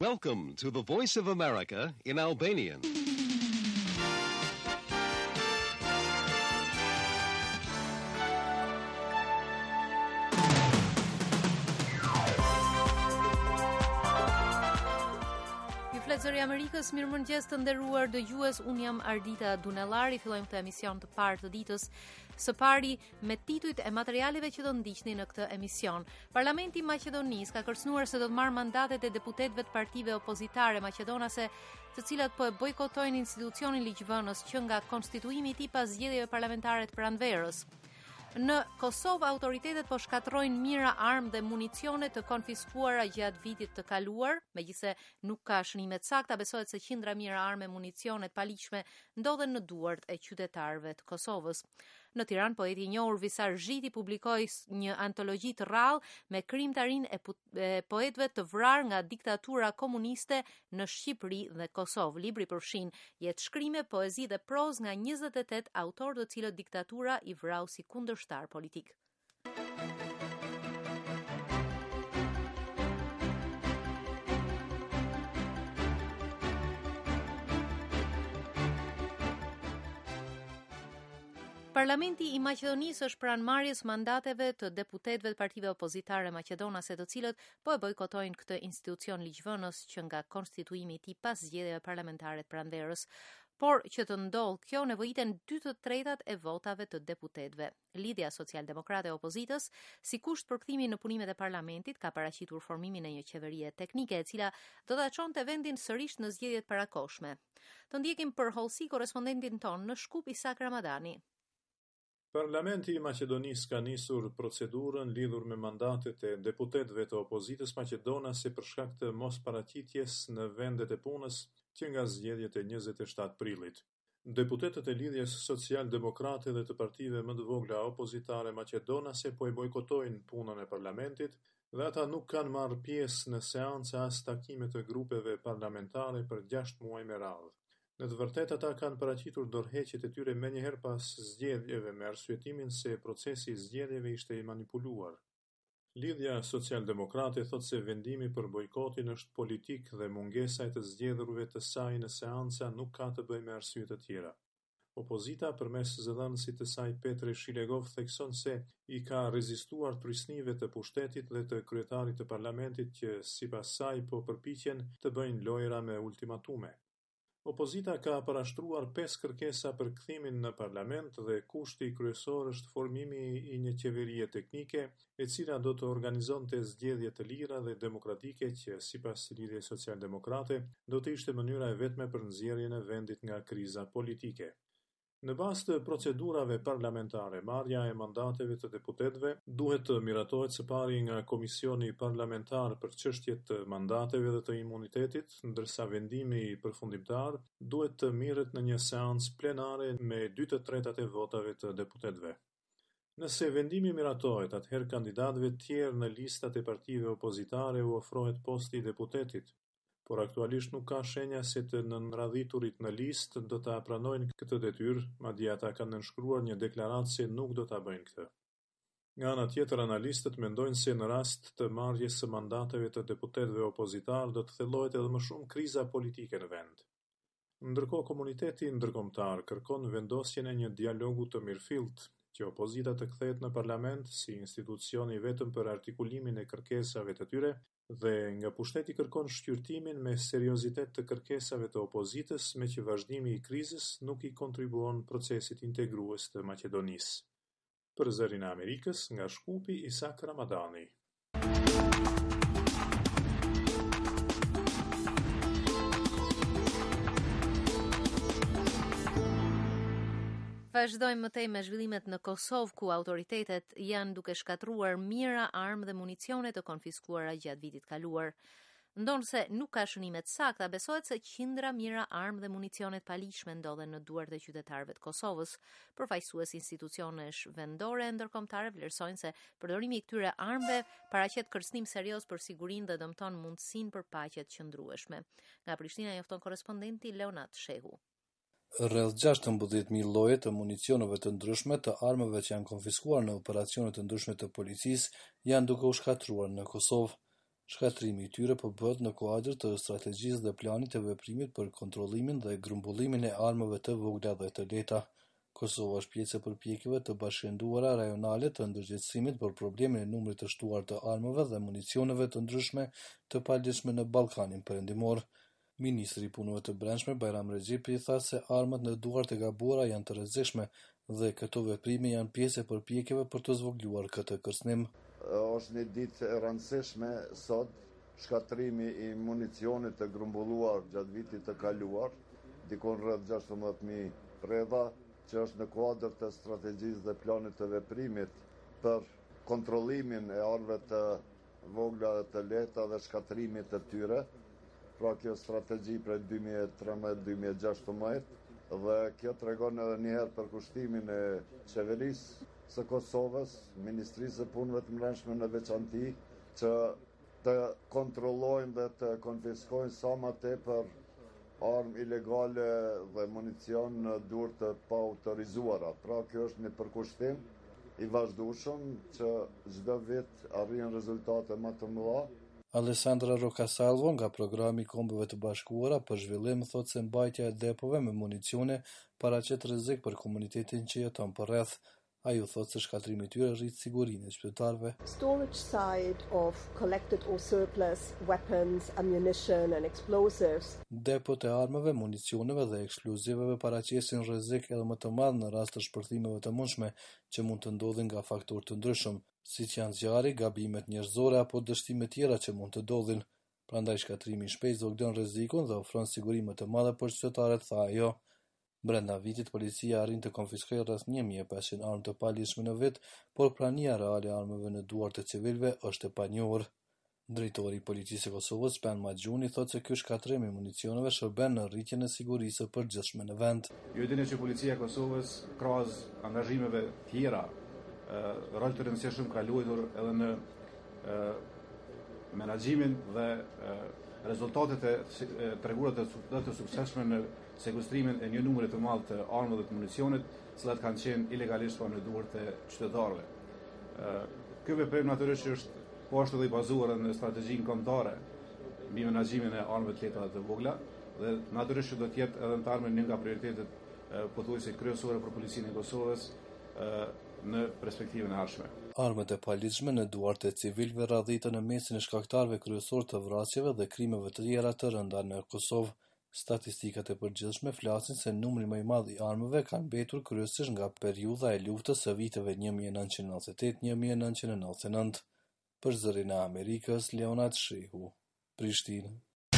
Welcome to the Voice of America in Albanian. Zëri i Amerikës, mirëmëngjes të nderuar dëgjues, unë jam Ardita Dunellari, fillojmë këtë emision të parë të ditës së pari me titujt e materialeve që do ndiqni në këtë emision. Parlamenti i Maqedonisë ka kërcënuar se do të marrë mandatet e deputetëve të partive opozitare maqedonase, të cilat po e bojkotojnë institucionin ligjvënës që nga konstituimi i tij pas zgjedhjeve parlamentare të pranverës. Në Kosovë, autoritetet po shkatërrojnë mijëra armë dhe municione të konfiskuara gjatë vitit të kaluar, megjithëse nuk ka shënime të sakta, besohet se qindra mijëra armë e municione të paligjshme ndodhen në duart e qytetarëve të Kosovës. Në Tiranë, poeti i njohur Visar Zhiti publikoi një antologji të rrallë me krijimtarinë e poetëve të vrarë nga diktatura komuniste në Shqipëri dhe Kosovë. Libri përfshin jetë shkrime, poezi dhe prozë nga 28 autorë, të cilët diktatura i vrau si kundërshtar politik. Parlamenti i Maqedonisë është pranë marrjes mandateve të deputetëve të partive opozitare maqedonase, të cilët po e bojkotojnë këtë institucion ligjvënës që nga konstituimi i tij pas zgjedhjeve parlamentare të pranverës. Por që të ndodhë kjo, nevojiten 2/3 e votave të deputetëve. Lidhja Social-Demokrate e Opozitës, si kusht për kthimin në punimet e parlamentit, ka paraqitur formimin e një qeverie teknike e cila do ta çonte vendin sërish në zgjedhjet parakohshme. Të ndjekim për hollësi korespondentin ton në Shkup, Isak Ramadani. Parlamenti i Maqedonisë ka nisur procedurën lidhur me mandatet e deputetëve të opozitës maqedonase për shkak të mosparaqitjes në vendet e punës që nga zgjedhjet e 27 prillit. Deputetët e Lidhjes Social-Demokrate dhe të partive më të vogla opozitare maqedonase po e bojkotojnë punën e parlamentit dhe ata nuk kanë marrë pjesë në seanca as takime të grupeve parlamentare për 6 muaj me radhë. Në të vërtetë ata kanë paraqitur dorëheqjet e tyre menjëherë pas zgjedhjeve me arsyetimin se procesi i zgjedhjeve ishte i manipuluar. Lidhja Social-Demokrate thotë se vendimi për bojkotin është politik dhe mungesa e të zgjedhurve të saj në seanca nuk ka të bëjë me arsye të tjera. Opozita përmes zëdhënësit të saj Petre Shilegov thekson se i ka rezistuar prisnive të pushtetit dhe të kryetarit të parlamentit që sipas saj po përpiqen të bëjnë lojra me ultimatume. Opozita ka parashtruar 5 kërkesa për kthimin në parlament dhe kushti kryesor është formimi i një qeverie teknike e cila do të organizonte zgjedhje të lira dhe demokratike që sipas Lidhjes Social-Demokrate do të ishte mënyra e vetme për nxjerrjen e vendit nga kriza politike. Në bazë të procedurave parlamentare, marrja e mandateve të deputetëve duhet të miratohet së pari nga Komisioni Parlamentar për çështjet të mandateve dhe të imunitetit, ndërsa vendimi përfundimtar duhet të mirret në një seancë plenare me 2/3 e votave të deputetëve. Nëse vendimi miratohet, atëherë kandidatëve të tjerë në listat e partive opozitare u ofrohet posti i deputetit, por aktualisht nuk ka shenja se të nënradhiturit në listë do ta pranojnë këtë detyrë, madje ata kanë nënshkruar një deklaratë se nuk do ta bëjnë këtë. Nga ana tjetër, analistët mendojnë se në rast të marrjes së mandateve të deputetëve opozitar do të thellohet edhe më shumë kriza politike në vend. Ndërkohë, komuniteti ndërkombëtar kërkon vendosjen e një dialogu të mirëfillt, që opozita të kthehet në parlament si institucioni vetëm për artikulimin e kërkesave të tyre, dhe nga pushteti kërkon shqyrtimin me seriozitet të kërkesave të opozitës, me që vazhdimi i krizës nuk i kontribuon procesit integrues të Maqedonisë. Për Zërin e Amerikës, nga Shkupi, Isak Ramadani. Vazhdojmë mëtej me zhvillimet në Kosovë, ku autoritetet janë duke shkatruar mijëra armë dhe municione të konfiskuara gjatë vitit kaluar. Ndonse nuk ka shënime të sakta, besohet se qindra mijëra armë dhe municione të paligjshme ndodhen në duart e qytetarëve të Kosovës. Përfaqësues institucionesh vendore e ndërkombëtare vlerësojnë se përdorimi i këtyre armëve paraqet kërcënim serioz për sigurinë dhe dëmton mundësinë për paqe të qëndrueshme. Nga Prishtina njofton korrespondenti Leonat Shehu. Rreth 16.000 lloje të municioneve të ndryshme të armëve që janë konfiskuar në operacione të ndryshme të policisë janë duke u shkatruar në Kosovë. Shkatrimi i tyre po bëhet në kuadër të strategjisë dhe planit të veprimit për kontrollimin dhe grumbullimin e armëve të vogla dhe të lehta. Kosova është pjesë e përpjekjeve të bashkënduara rajonale të ndërgjegjësimit për problemin e numrit të shtuar të armëve dhe municioneve të ndryshme të palishme në Ballkanin Perëndimor. Ministri i Punëve të Brendshme Bajram Rexhepi tha se armët në duart e gabuara janë të rrezikshme dhe këto veprime janë pjesë e përpjekjeve për të zvogëluar këtë kërcënim. Është një ditë e rëndësishme sot, shkatrimi i municionit të grumbulluar gjatë vitit të kaluar, dikon rreth 16.000 predha, që është në kuadër të strategjisë dhe planit të veprimit për kontrollimin e armëve të vogla dhe të lehta dhe shkatrimit të tyre. Pra kjo strategji prej 2013-2016 dhe kjo tregon edhe njëherë për kushtimin e qeverisë së Kosovës, Ministrisë së Punëve të Brendshme në veçanti, që të kontrollojnë dhe të konfiskojnë sa më tepër armë ilegale dhe municion në duart të paautorizuara. Pra kjo është një përkushtim i vazhdueshëm që çdo vit arrin rezultate më të mëdha. Alessandra Rocasalvo nga Programi i Kombeve të Bashkuara për zhvillim thotë se mbajtja e depove me municione paraqet rrezik për komunitetin që jeton përreth. Ai u thotë se shkatrimi i tyre rrit sigurinë e qytetarëve. Storage side of collected or surplus weapons, ammunition and explosives. Depot e armëve, municioneve dhe eksploziveve paraqesin rrezik edhe më të madh në rast të shpërthimeve të mundshme që mund të ndodhin nga faktorë të ndryshëm, siç janë zjarri, gabimet njerëzore apo dështime tjera që mund të ndodhin. Prandaj shkatrimi i shpejtë zvogëlon rrezikun dhe ofron siguri më të madhe për qytetarët, tha ajo. Brenda vitit, policia arrin të konfiskojë rreth 1500 armë të palishme në vit, por prania reale e armëve në duart të civilëve është e panjohur. Drejtori i Policisë së Kosovës, Spen Maxhuni, thotë se ky shkatrim i municioneve shërben në rritjen e sigurisë së përgjithshme në vend. Ju dini që policia e Kosovës, krahas angazhimeve tjera, rol të rëndësishëm ka luajtur edhe në menaxhimin dhe rezultatet e treguara të suksesshme në sekuestrimin e një numri të madh të armëve dhe të municionit, të cilat kanë qenë ilegalisht në duart e qytetarëve. Ky veprim natyrisht është po ashtu dhe i bazuar në strategjinë kombëtare mbi menaxhimin e armëve të lehta dhe të vogla, dhe natyrisht do të jetë edhe në të ardhmen një nga prioritetet pothuajse kryesore për policinë e Kosovës në perspektivën e ardhshme. Armët e palishme në duart e civilëve radhitën në mesin e shkaktarëve kryesor të vrasjeve dhe krimeve të tjera të rënda në Kosovë. Statistikat e përgjithshme flasin se numri më i madh i armëve kanë mbetur kryesisht nga periudha e luftës së viteve 1998-1999. Për Zërin e Amerikës, Leonard Shehu, Prishtinë.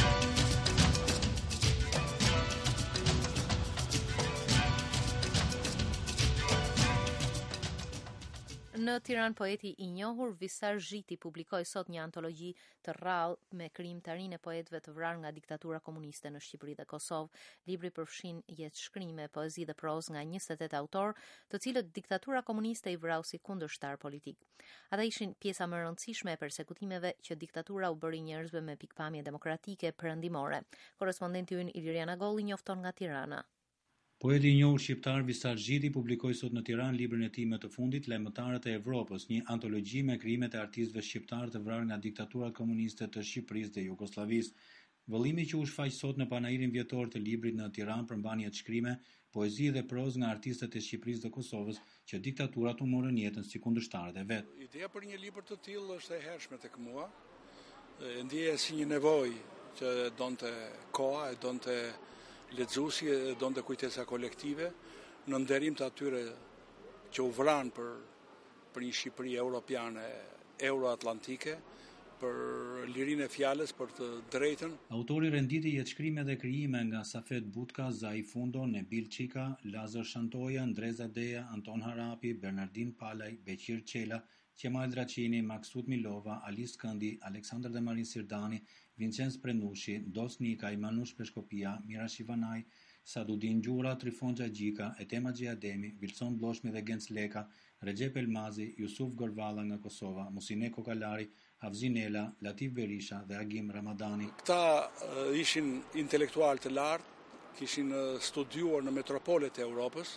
Në Tiranë, poeti i njohur Visar Zhiti publikoi sot një antologji të rrallë me krijimtarinë e poetëve të vrarë nga diktatura komuniste në Shqipëri dhe Kosovë. Libri përfshin jetëshkrime, poezi dhe prozë nga 28 autor, të cilët diktatura komuniste i vrau si kundërshtar politik. Ata ishin pjesa më e rëndësishme e persekutimeve që diktatura u bëri njerëzve me pikpamje demokratike perëndimore. Korrespondenti ynë Iliriana Golli njofton nga Tirana. Poeti i njohur shqiptar Visar Zhiti publikoi sot në Tiranë librin e tij më të fundit, Lajmëtarët e Evropës, një antologji me krijimet e artistëve shqiptar të vrarë nga diktaturat komuniste të Shqipërisë dhe Jugosllavisë. Vëllimi që u shfaq sot në panairin vjetor të librit në Tiranë përmban jetëshkrime, poezi dhe prozë nga artistët e Shqipërisë dhe Kosovës që diktaturat u morën jetën si kundërshtarët e vet. Ideja për një libër të tillë është e hershme tek mua. Ndjeja si një nevojë që donte koha, e donte lexuesi, e donte kujtesa kolektive në nderim të atyre që u vranë për një Shqipëri europiane, euroatlantike, për lirinë e fjalës, për të drejtën. Autori renditi jetëshkrime dhe krijime nga Safet Butka, Zai Fundo, Nebil Çika, Lazar Shantoja, Ndreza Deja, Anton Harapi, Bernardin Palaj, Beqir Qela, Qemal Dracini, Maksut Milova, Ali Skëndi, Aleksandr Demarin Sirdani, Vincenz Prenushi, Dos Nikaj, Manush Peshkopia, Mira Shivanaj, Sadudin Gjura, Trifon Xhaxhika, Etema Xhiademi, Vilson Bloshmi dhe Genc Leka, Recep Elmazi, Jusuf Gorvalla nga Kosova, Musine Kokalari, Havzin Ela, Latif Berisha dhe Agim Ramadani. Këta ishin intelektual të lartë, kishin studiuar në metropolet e Europës.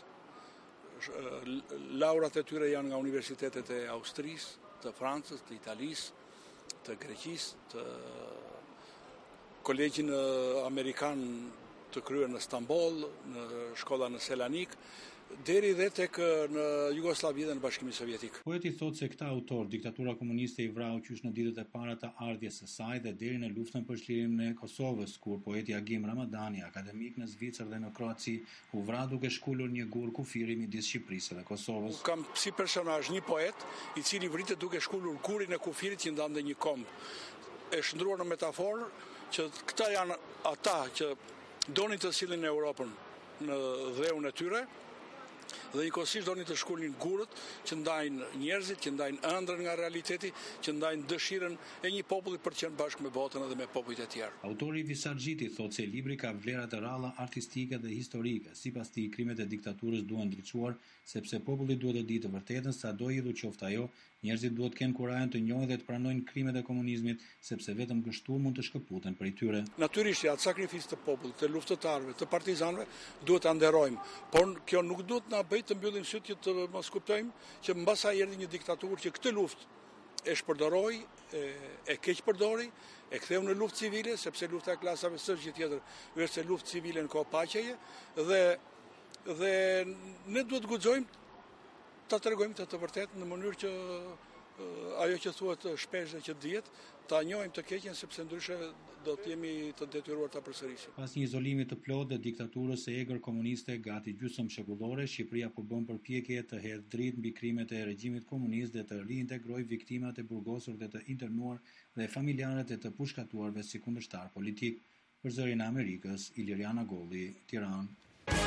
Laurat e tyre janë nga universitetet e Austrisë, të Francës, të Italisë, të Greqisë, të kolegjin amerikan të kryer në Stamboll, në shkolla në Selanik, deri dhe tek në Jugosllavi dhe në Bashkimin Sovjetik. Poeti thotë se këta autor, diktatura komuniste i vrau qysh në ditët e para të ardhjes së saj dhe deri në luftën për çlirin e Kosovës, kur poeti Agim Ramadani, akademik në Zvicër dhe në Kroaci, u vra duke shkulur një gur kufiri midis Shqipërisë dhe Kosovës. Kam si personazh një poet i cili vritet duke shkulur gurin e kufirit që ndante një komb. E shndruar në metaforë që këta janë ata që donin të sillin Europën në dheun e tyre, dhe njëkohësisht donin të shkulin gurët që ndajnë njerëzit, që ndajnë ëndrrën nga realiteti, që ndajnë dëshirën e një populli për të qenë bashkë me botën edhe me popujt e tjerë. Autori Visar Xhiti thotë se libri ka vlera të ralla artistike dhe historike. Sipas tij, krimet e diktaturës duhen ndriçuar sepse populli duhet të ditë të vërtetën, sado i qoftë ajo. Njerëzit duhet të kenë kurajën të njohin dhe të pranojnë krimet e komunizmit, sepse vetëm kështu mund të shkëputen prej tyre. Natyrisht, atë sakrificë të popullit, të luftëtarëve, të partizanëve, duhet ta nderojmë. Por kjo nuk duhet na bëjë të mbyllim syt që të mos kuptojmë që mbas sa erdhi një diktaturë që këtë luftë e shpërdoroi, e keq përdori, e ktheu në luftë civile, sepse lufta e klasave s'është gjë tjetër, veçse luftë civile në kohë paqeje, dhe ne duhet të guxojmë ta tregojmë të vërtetë në mënyrë që ajo që thuhet shpesh dhe që dihet, ta njohim të keqen sepse ndryshe do të jemi të detyruar ta përsërisim. Pas një izolimi të plotë të diktaturës së egër komuniste gati gjysmëshekullore, Shqipëria po bën përpjekje të hedhë dritë mbi krimet e regjimit komunist dhe të riintegrojë viktimat e burgosur dhe të internuar dhe familjarët e të pushkatuarve si kundërshtar politik. Për Zërin e Amerikës, Iliriana Golli, Tiranë.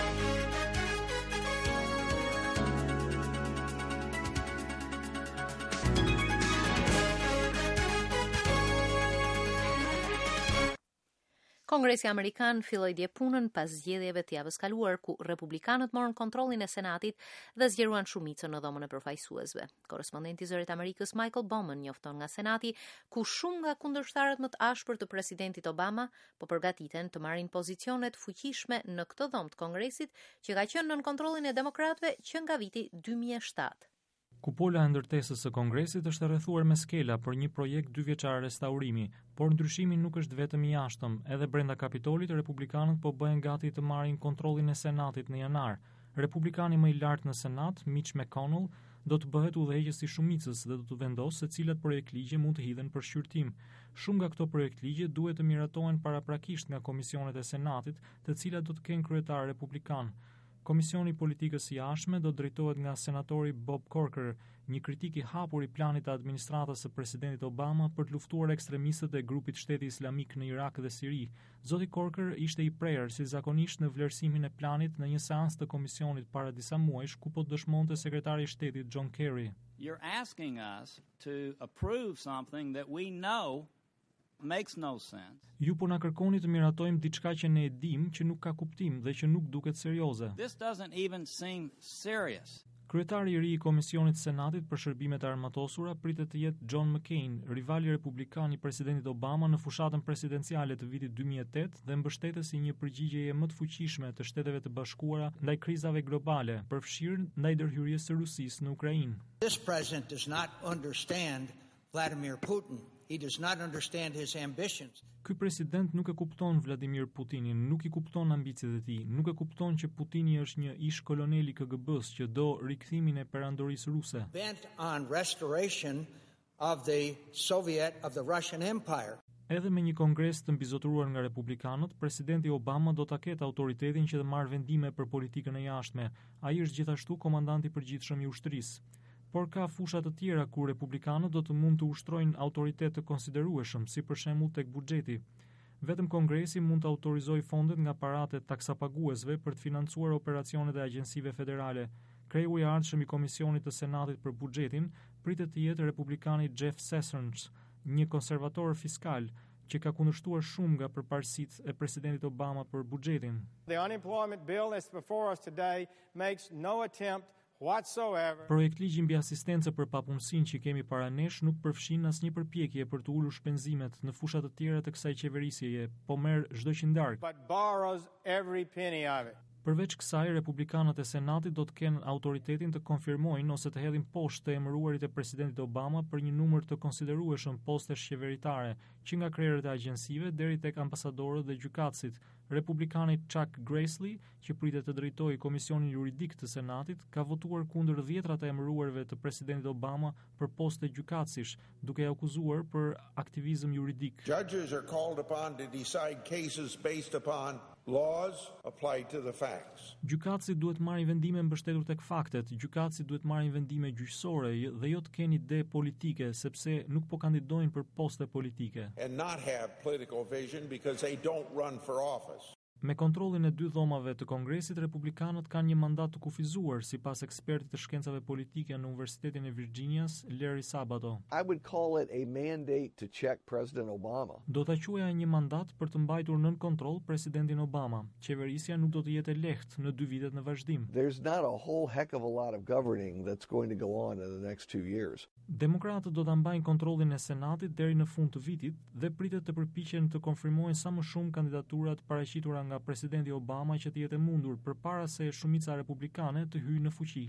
Kongresi Amerikan filloi dje punën pas zgjedhjeve të javës kaluar, ku republikanët morën kontrollin e Senatit dhe zgjeruan shumicën në dhomën e përfaqësuesve. Korrespondenti i Zërit Amerikës Michael Bowman njofton nga Senati, ku shumë nga kundërshtarët më të ashpër të presidentit Obama po përgatiten të marrin pozicione të fuqishme në këtë dhomë të Kongresit që ka qenë nën kontrollin e demokratëve që nga viti 2007. Kupola e ndërtesës së Kongresit është rrethuar me skela për një projekt 2 vjeçar restaurimi, por ndryshimi nuk është vetëm i jashtëm. Edhe brenda Kapitolit, republikanët po bëhen gati të marrin kontrollin e Senatit në janar. Republikani më i lartë në Senat, Mitch McConnell, do të bëhet udhëheqës i shumicës dhe do të vendosë se cilat projekt ligje mund të hidhen për shqyrtim. Shumë nga këto projekt ligje duhet të miratohen paraprakisht nga komisionet e Senatit, të cilat do të kenë kryetar republikan. Komisioni i Politikës së Jashtme do drejtohet nga senatori Bob Corker, një kritik i hapur i planit të administratës së presidentit Obama për të luftuar ekstremistët e grupit Shteti Islamik në Irak dhe Siri. Zoti Corker ishte i prerë si zakonisht në vlerësimin e planit në një seancë të komisionit para disa muajsh, ku po dëshmonte sekretari i shtetit John Kerry. You're asking us to approve something that we know makes no sense. Ju po na kërkoni të miratojmë diçka që ne e dim që nuk ka kuptim dhe që nuk duket serioze. This doesn't even seem serious. Kryetari i ri i Komisionit Senatit për shërbimet e armatosura pritet të jetë John McCain, rivali republikan i presidentit Obama në fushatën presidenciale të vitit 2008 dhe mbështetësi një përgjigjeje më të fuqishme të Shteteve të Bashkuara ndaj krizave globale, përfshirë ndaj ndërhyrjes së Rusisë në Ukrainë. This president does not understand Vladimir Putin. He does not understand his ambitions. Ky president nuk e kupton Vladimir Putinin, nuk i kupton ambicet e tij, nuk e kupton që Putini është një ish kolonel i KGB-s që do rikthimin e perandorisë ruse. Bent on restoration of the Russian Empire. Edhe me një kongres të mbizotëruar nga republikanët, presidenti Obama do ta ketë autoritetin që të marrë vendime për politikën e jashtme. Ai është gjithashtu komandanti i përgjithshëm i ushtrisë. Por ka fusha të tjera ku republikanët do të mund të ushtrojnë autoritet të konsiderueshëm, si për shembull tek buxheti. Vetëm Kongresi mund të autorizojë fondet nga paratet taksapaguesve për të financuar operacionet e agjencive federale. Kreu i ardhshëm i Komisionit të Senatit për buxhetin pritet të jetë republikani Jeff Sessions, një konservator fiskal që ka kundërshtuar shumë nga përparësitë e presidentit Obama për buxhetin. The unemployment bill that's before us today makes no attempt whatsoever. Projekt ligji mbi asistencë për papunësinë që kemi para nesh nuk përfshin asnjë përpjekje për të ulur shpenzimet në fusha të tjera të kësaj qeverisjeje, po merr çdo që ndark. But borrows every penny of it. Përveç kësaj, republikanët e Senatit do të kenë autoritetin të konfirmojnë ose të hedhin poshtë të emëruarit e presidentit Obama për një numër të konsiderueshëm postesh qeveritare, që nga krerët e agjensive deri tek ambasadorët dhe gjykatësit. Republikani Chuck Grassley, që pritet të drejtojë Komisionin Juridik të Senatit, ka votuar kundër 10 të emëruarve të presidentit Obama për poste gjykatësish, duke ia akuzuar për aktivizëm juridik. Judges are called upon to decide cases based upon laws applied to the facts. Gjykatësit duhet marrin vendime mbështetur tek faktet. Gjykatësit duhet marrin vendime gjyqësore dhe jo të kenë ide politike, sepse nuk po kandidojnë për poste politike. And not have political vision because they don't run for office. Me kontrollin e 2 dhomave të Kongresit, republikanët kanë një mandat të kufizuar, sipas ekspertit të shkencave politike në Universitetin e Virginias, Larry Sabato. I would call it a mandate to check President Obama. Do ta quaja një mandat për të mbajtur nën kontroll presidentin Obama. Qeverisja nuk do të jetë e lehtë në 2 vitet në vazhdim. There's not a whole heck of a lot of governing that's going to go on in the next 2 years. Demokratët do ta mbajnë kontrollin e Senatit deri në fund të vitit dhe pritet të përpiqen të konfirmojnë sa më shumë kandidaturat paraqitura nga presidenti Obama që të jetë mundur përpara se shumica republikane të hyjë në fuqi.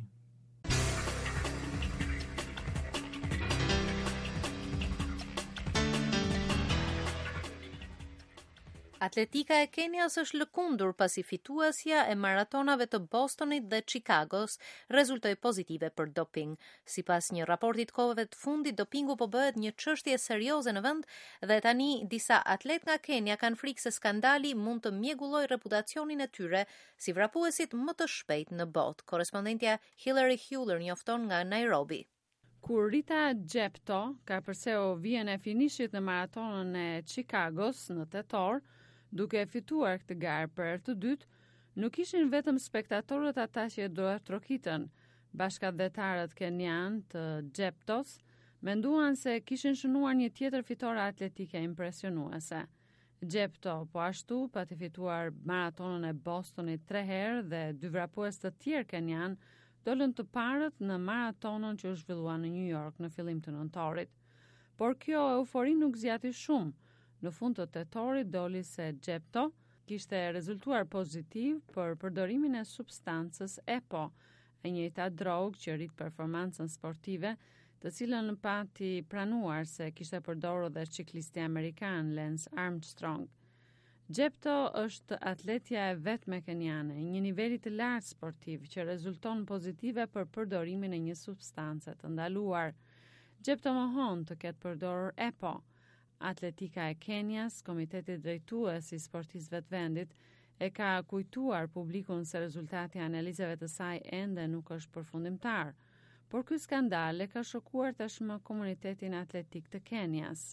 Atletika e Kenias është lëkundur pasi fituesja e maratonave të Bostonit dhe Chicagos rezultoi pozitive për doping. Sipas një raporti të kohëve të fundit, dopingu po bëhet një çështje serioze në vend dhe tani disa atlet nga Kenia kanë frikë se skandali mund të mjegullojë reputacionin e tyre si vrapuesit më të shpejt në botë. Korrespondentja Hillary Huller njofton nga Nairobi. Kur Rita Jepto ka përseu vijën e finishit në maratonën e Chicagos në tetor, duke fituar këtë garë për herë të dytë, nuk ishin vetëm spektatorët ata që do trokitën. Bashkëdhetarët kenian të Jeptos menduan se kishin shënuar një tjetër fitore atletike impresionuese. Jepto po ashtu pati fituar maratonën e Bostonit 3 herë dhe 2 vrapues të tjerë kenian dolën të parët në maratonën që u zhvillua në New York në fillim të nëntorit. Por kjo eufori nuk zgjati shumë. Në fund të tetorit doli se Jepto kishte rezultuar pozitiv për përdorimin e substancës EPO, e njëjta drogë që rrit performancën sportive, të cilën pati pranuar se kishte përdorur dhe ciklisti amerikan Lance Armstrong. Jepto është atletja e vetme keniane, një niveli të lartë sportiv që rezulton pozitive për përdorimin e një substance të ndaluar. Jepto mohon të ketë përdorur EPO. Atletika e Kenias, komiteti drejtues I sportistëve të vendit, e ka kujtuar publikun se rezultati I analizave të saj ende nuk është përfundimtar, por ky skandal e ka shokuar tashmë komunitetin atletik të Kenias.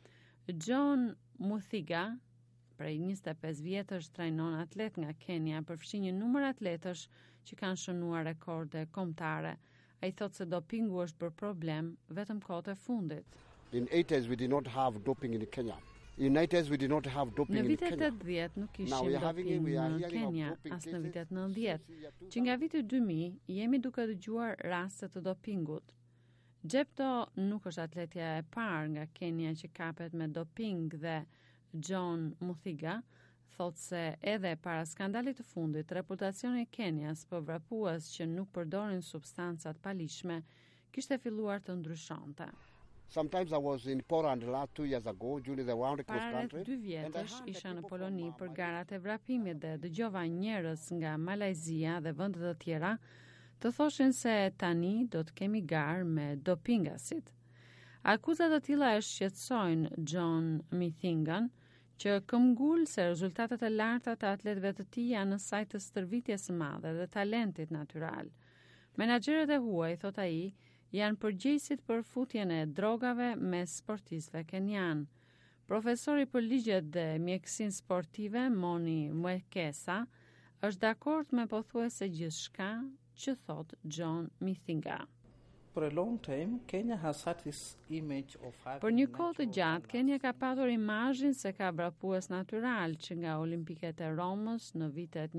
John Muthiga, prej 25 vjetësh trajnon atlet nga Kenia, përfshi një numër atletësh që kanë shënuar rekorde kombëtare. Ai thotë se dopingu është bërë problem vetëm kohët e fundit. In 80s we did not have doping in Kenya. In 90s we did not have doping in Kenya. Në vitet 80 nuk kishim doping në Kenya, as në vitet 90, që nga viti 2000 jemi duke dëgjuar raste të dopingut. Jepto nuk është atletja e parë nga Kenya që kapet me doping dhe John Muthiga thotë se edhe para skandalit të fundit, reputacioni I Kenias për vrapues që nuk përdorin substancat palishme kishte filluar të ndryshonte. Sometimes I was in Poland last 2 years ago during the round cross country. Para 2 vjetësh isha në Poloni për garat e vrapimit dhe dëgjova njerëz nga Malajzia dhe vende të tjera të thoshin se tani do të kemi garë me dopingasit. Akuzat të tilla e shqetësojnë John Mithingan, që këmbgul se rezultatet e larta të atletëve të tij janë në saj të stërvitjes së madhe dhe talentit natyral. Menaxherët e huaj, thot ai, janë përgjegjësit për futjen e drogave me sportistëve kenian. Profesori për ligjet dhe mjekësinë sportive, Moni Mwekesa, është dakord me pothuajse gjithçka që thot John Mithinga. For a long time, Kenya has had this image of having Për një kohë të gjatë, Kenya ka patur imazhin se ka vrapues natyral që nga Olimpiket e Romës në vitet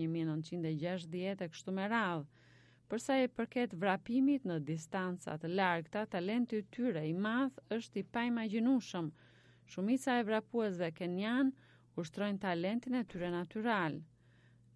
1960 e kështu me radhë. Përsa I përket vrapimit në distanca të largta, talenti I tyre I madh është I paimagjinueshëm. Shumica e vrapuesve kenian ushtrojnë talentin e tyre natyral.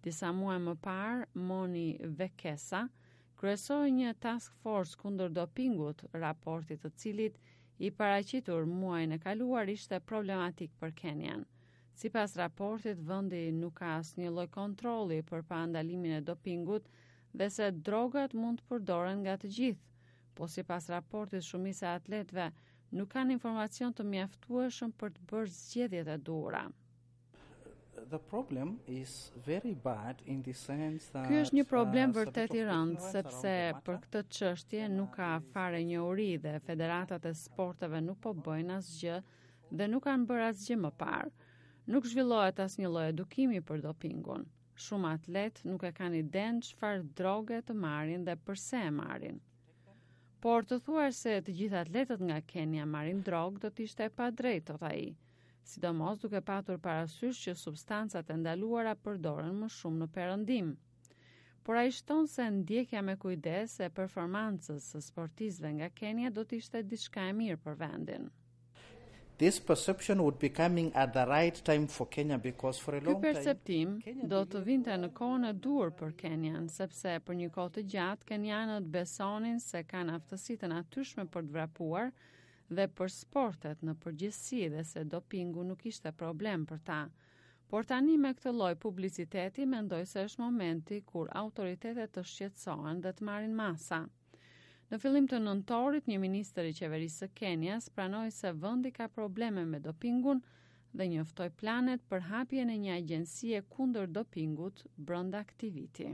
Disa muaj më parë, Moni Vekesa kryesoi një task force kundër dopingut, raporti të cilit i paraqitur muajin e kaluar ishte problematik për Kenyan. Sipas raportit, vendi nuk ka asnjë lloj kontrolli për parandalimin e dopingut dhe se drogat mund të përdoren nga të gjithë, po sipas raportit shumica e atletëve nuk kanë informacion të mjaftueshëm për të bërë zgjedhjet e duhura. The problem is very bad in the sense that Ky është një problem vërtet i rëndë, sepse për këtë çështje nuk ka fare njohuri dhe federatat e sporteve nuk po bëjnë asgjë dhe nuk kanë bërë asgjë më parë. Nuk zhvillohet asnjë lloj edukimi për dopingun. Shumë atlet nuk e kanë idenë çfarë droge të marrin dhe pse e marrin. Por të thuar se të gjithë atletët nga Kenya marrin drogë do të ishte e padrejtë, thot ai, sidomos duke patur parasysh që substancat e ndaluara përdoren më shumë në perëndim. Por ai shton se ndjekja me kujdes e performancës së sportistëve nga Kenya do të ishte diçka e mirë për vendin. This perception would be coming at the right time for Kenya because for a long time Ky perceptim do të vinte në kohën e dur për Kenyan, sepse për një kohë të gjatë kenyanët besonin se kanë aftësitë e natyrshme për të vrapuar dhe për sportet në përgjithësi dhe se dopingu nuk ishte problem për ta. Por tani me këtë lloj publiciteti mendoj se është momenti kur autoritetet të shqetësohen dhe të marrin masa. Në fillim të nëntorit, një ministër i qeverisë së Kenias pranoi se vendi ka probleme me dopingun dhe njoftoi planet për hapjen e një agjencie kundër dopingut brenda aktiviti.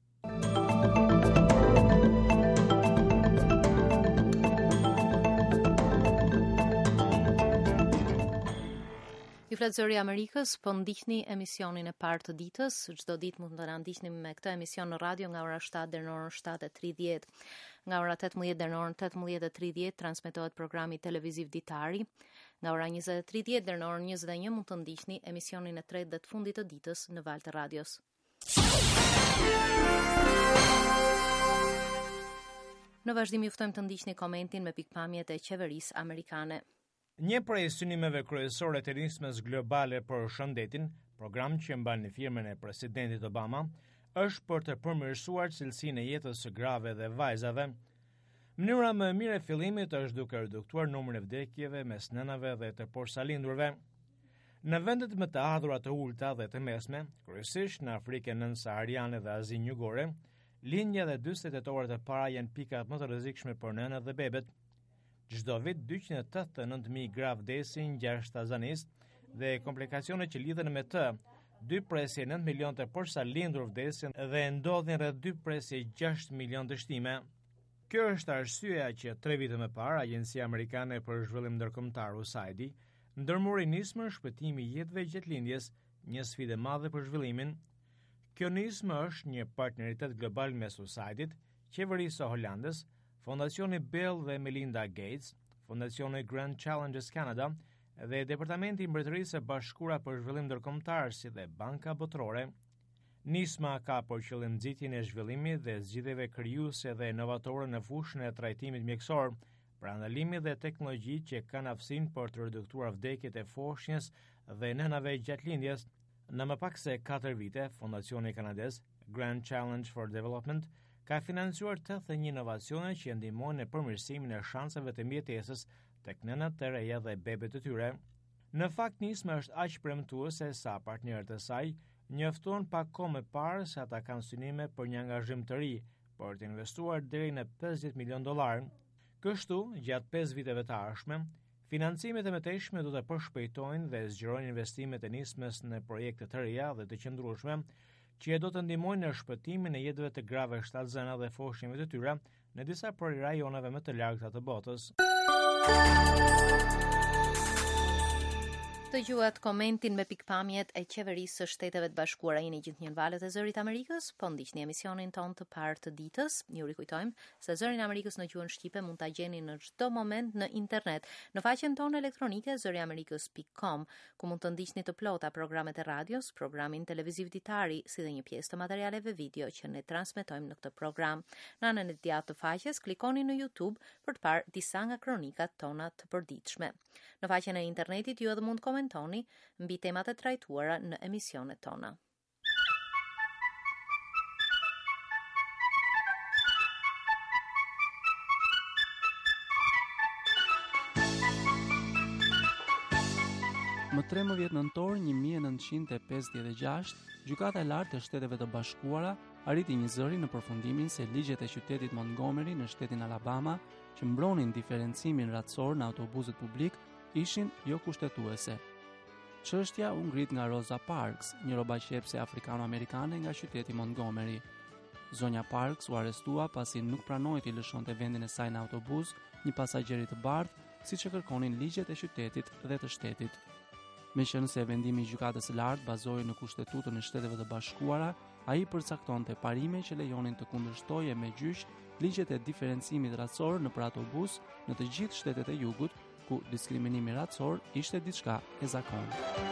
Ju flet Zëri i Amerikës, po ndiqni emisionin e parë të ditës. Çdo ditë mund të na ndiqni me këtë emision në radio nga ora 7 deri në orën 7:30. Nga ora 18 deri në orën 18:30 transmetohet programi televiziv Ditari. Nga ora 20:30 deri në orën 21 mund të ndiqni emisionin e tretë dhe të fundit të ditës në valët e radios. Në vazhdim ju ftojmë të ndiqni komentin me pikpamjet e qeverisë amerikane. Një prej synimeve kryesore të nismës globale për shëndetin, program që mban në firmën e presidentit Obama, është për të përmirësuar cilësinë e jetës së grave dhe vajzave. Mënyra më e mirë e fillimit është duke reduktuar numrin e vdekjeve mes nënave dhe të porsalindurve. Në vendet më të ardhura të ulta dhe të mesme, kryesisht në Afrikën nën-sahariane dhe Azinë Jugore, lindja dhe 48 orët e para janë pikat më të rrezikshme për nënat dhe bebet. Çdo vit 289.000 gra vdesin gjashtë azanisë dhe komplikacionet që lidhen me të. 2.9 milion të porsalindur vdesin dhe ndodhin rreth 2.6 milion dështime. Kjo është arsyeja që 3 vite më parë Agjencia Amerikane për Zhvillim Ndërkombëtar USAID ndërmori nismën shpëtimi i jetëve gjatë lindjes, një sfidë e madhe për zhvillimin. Kjo nismë është një partneritet global mes USAID-it, qeverisë së Holandës, Fondacioni Bill dhe Melinda Gates, Fondacioni Grand Challenges Canada dhe Departamenti i Mbretërisë së Bashkuara për Zhvillim Ndërkombëtar si dhe Banka Botërore. Nisma ka për qëllim nxitjen e zhvillimit dhe zgjidhjeve krijuese dhe inovatore në fushën e trajtimit mjekësor, pranë dhe teknologji që kanë aftësinë për të reduktuar vdekjet e foshnjës dhe nënave gjatë lindjes. Në më pak se 4 vite, Fondacioni Kanadez, Grand Challenge for Development, ka financuar 81 inovacione që ndihmojnë në përmirësimin e shanseve të mbijetesës tek nënat të reja dhe bebet të tyre. Në fakt, nisma është aq premtuese sa partnerët e saj njofton pak kohë më parë se ata kanë synime për një angazhim të ri për të investuar deri në $50 milion. Kështu, gjatë 5 viteve të ardhshme, financimet e mëtejshme do të përshpejtojnë dhe zgjerojnë investimet e nismës në projekte të reja dhe të qëndrueshme, që do të ndihmojnë në shpëtimin e jetëve të grave shtatzëna dhe foshnjëve të tyre në disa prej rajoneve më të largëta të botës. Dëgjuat komentin me pikpamjet e qeverisë së Shteteve të Bashkuara. Jeni gjithnjë në valët e Zërit Amerikës, po ndiqni emisionin ton të parë të ditës. Ju rikujtojmë se Zërin e Amerikës në gjuhën shqipe mund ta gjeni në çdo moment në internet, në faqen tonë elektronike zëriamerikës.com, ku mund të ndiqni të plota programet e radios, programin televiziv Ditari, si dhe një pjesë të materialeve video që ne transmetojmë në këtë program. Në anën e djathtë të faqes klikoni në YouTube për të parë disa nga kronikat tona të përditshme. Në faqen e internetit ju edhe mund komentoni mbi temat e trajtuara në emisionet tona. 13 nëntor 1956, Gjykata e Lartë e Shteteve të Bashkuara arriti një zëri në përfundimin se ligjet e qytetit Montgomery në shtetin Alabama, që mbronin diferencimin racor në autobuset publik, ishin jo kushtetuese. Çështja u ngrit nga Rosa Parks, një robaqepse afrikano-amerikane nga qyteti Montgomery. Zonja Parks u arrestua pasi nuk pranoi të lëshonte vendin e saj në autobus një pasagjerit të bardhë, siç e kërkonin ligjet e qytetit dhe të shtetit. Meqenëse se vendimi i gjykatës së lartë bazohej në Kushtetutën e Shteteve të Bashkuara, ai përcaktonte parime që lejonin të kundërshtoje me gjyq ligjet e diferencimit racor në për autobus në të gjithë shtetet e jugut, ku diskriminimi racor ishte diçka e zakonshme.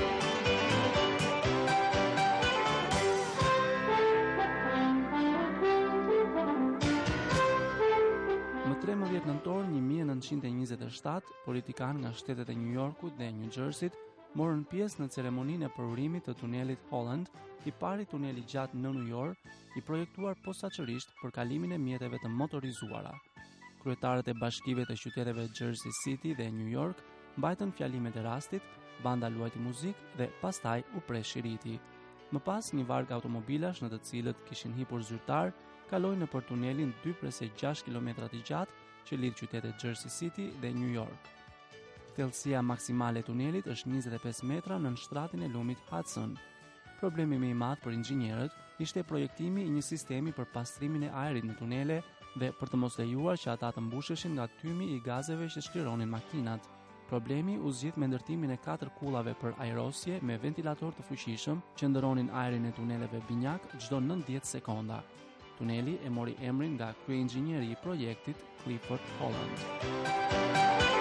Më 13 nëntor 1927, politikanë nga shtetet e New Yorkut dhe New Jerseyt morën pjesë në ceremoninë e përurimit të tunelit Holland, i pari tunel i gjatë në New York, i projektuar posaçërisht për kalimin e mjeteve të motorizuara. Kryetarët e bashkive të qyteteve Jersey City dhe New York mbajtën fjalimet e rastit, banda luajti muzikë dhe pastaj u preshi riti. Më pas një varg automobilash në të cilët kishin hipur zyrtar, kaloi nëpër tunelin 2.6 kilometra të gjatë që lidh qytetet Jersey City dhe New York. Thellësia maksimale e tunelit është 25 metra nën shtratin e lumit Hudson. Problemi më i madh për inxhinierët ishte projektimi i një sistemi për pastrimin e ajrit në tunele dhe për të mos lejuar që ata të mbusheshin nga tymi i gazeve që shklironin makinat. Problemi u zgjidh me ndërtimin e 4 kullave për ajrosje me ventilator të fuqishëm që ndëronin ajrin e tuneleve binjak çdo 90 sekonda. Tuneli e mori emrin nga kryeinxhinieri i projektit Clifford Holland.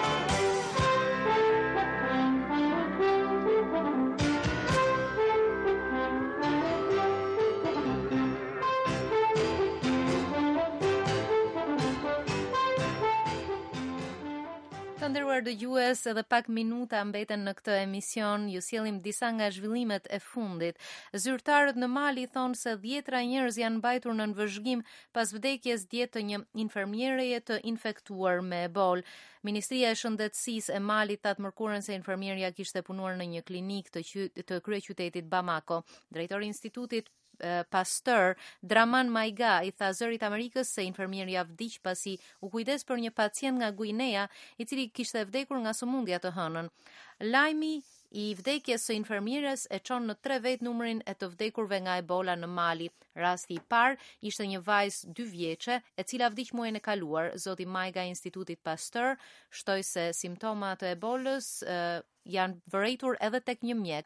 Të nderuar dëgjues, edhe pak minuta mbeten në këtë emision, ju sjellim disa nga zhvillimet e fundit. Zyrtarët në Mali thonë se 10 njerëz janë mbajtur në vëzhgim pas vdekjes djetë të një infermiereje të infektuar me Ebol. Ministria e Shëndetësisë e Malit thatë mërkurën se infermieria kishte punuar në një klinik të kryeqytetit Bamako. Drejtori i Institutit Pasteur, Draman Maiga, i tha Zërit Amerikës se infermieria vdiq pasi u kujdes për një pacient nga Guinea, i cili kishte vdekur nga sëmundja të hënën. Lajmi i vdekjes së infermieres e çon në 3 vet numrin e të vdekurve nga Ebola në Mali. Rasti i parë ishte një vajzë 2 vjeçe, e cila vdiq muajin e kaluar. Zoti Maiga i Institutit Pasteur shtoi se simptomat e Ebolës janë vërejtur edhe tek një mjek.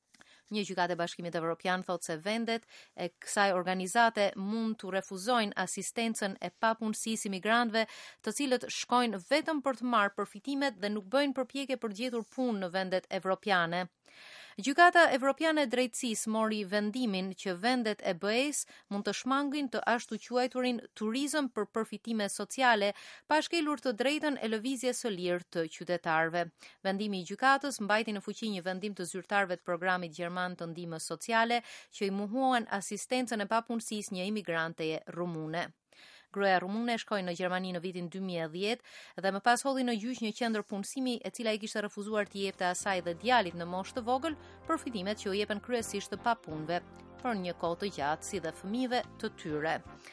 Një gjykatë e Bashkimit Evropian thotë se vendet e kësaj organizate mund të refuzojnë asistencën e papunësisë imigrantëve, të cilët shkojnë vetëm për të marrë përfitimet dhe nuk bëjnë përpjekje për gjetur punë në vendet evropiane. Gjykata Evropiane e Drejtësisë mori vendimin që vendet e BE-s mund të shmangin të ashtu quajturin turizëm për përfitime sociale, pa shkelur të drejtën e lëvizjes së lirë të qytetarëve. Vendimi i gjykatës mbajti në fuqi një vendim të zyrtarëve të programit gjerman të ndihmës sociale që i mohuan asistencën e papunësisë një imigranteje rumune. Gruaja rumune shkoi në Gjermani në vitin 2010 dhe më pas hodhi në gjyq një qendër punësimi e cila i kishte refuzuar të jepte asaj dhe djalit në moshë të vogël përfitimet që u jepen kryesisht të papunëve për një kohë të gjatë si dhe fëmijëve të tyre.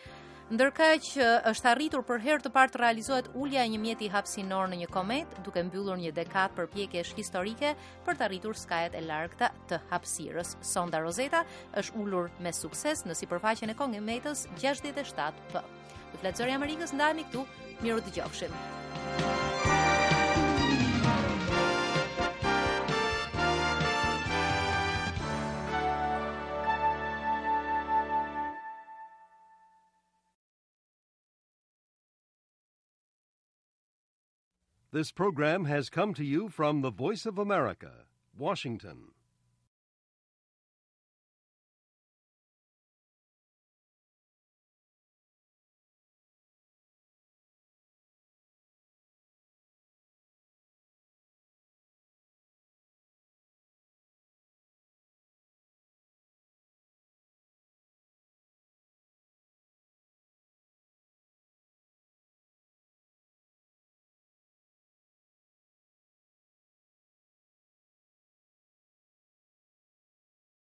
Ndërkaq është arritur për herë të parë të realizohet ulja e një mjeti hapësinor në një komet, duke mbyllur një dekadë përpjekjesh historike për të arritur skajet e largëta të hapësirës. Sonda Rosetta është ulur me sukses në sipërfaqen e kometës 67P. Fletëzori i Amerikës ndajemi këtu, miru dëgjofshim. This program has come to you from the Voice of America, Washington.